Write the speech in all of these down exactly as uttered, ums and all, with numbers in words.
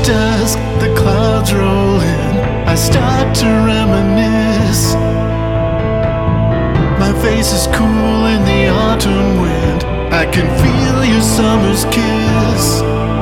dusk, the clouds roll in. I start to reminisce. My face is cool in the autumn wind. I can feel your summer's kiss.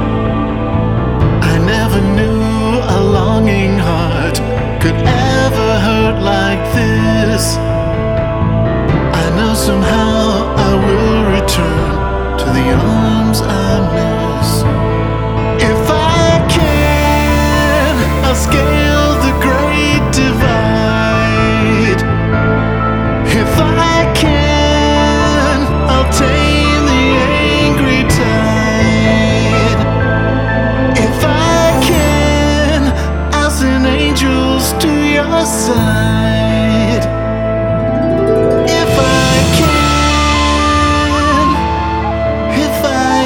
I never knew a longing heart could ever hurt like this. I know somehow I will return to the arms I miss. If I can, I'll scale the great divide. If I can, I'll tame the angry tide. If I can, I'll send angels to your side. If I can, if I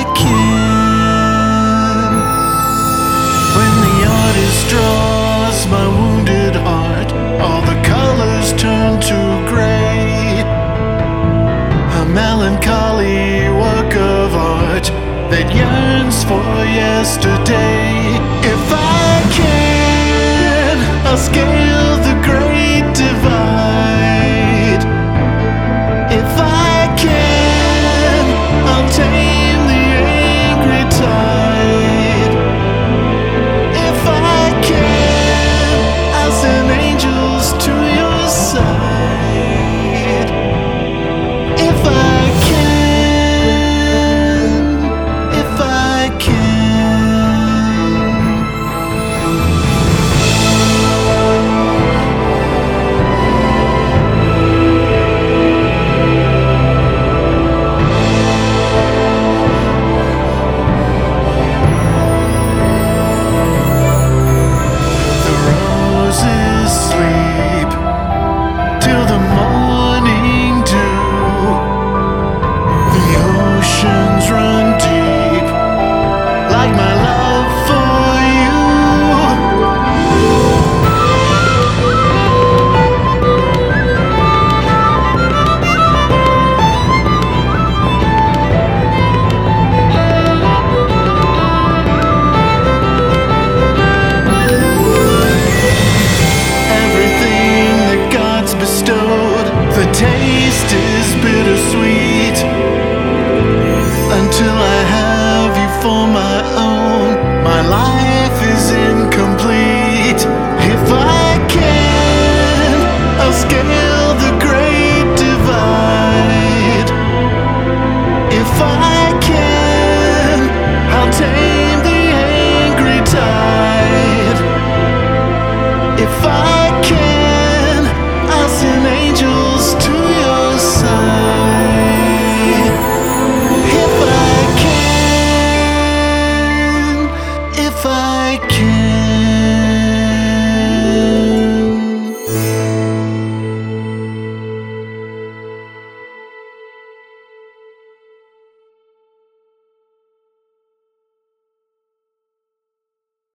can. When the artist draws my wounded heart, all the colors turn to gray. A melancholy work of art that yearns for yesterday. If I can, I'll scale the great divide. If I can, I'll tame the angry tide. If I can, I'll send angels to your side. If I can, if I can. The roses sleep till the morning dew. The oceans run deep like my love for you. Everything that God's bestowed, the taste is bittersweet. Until I have you for my own, my life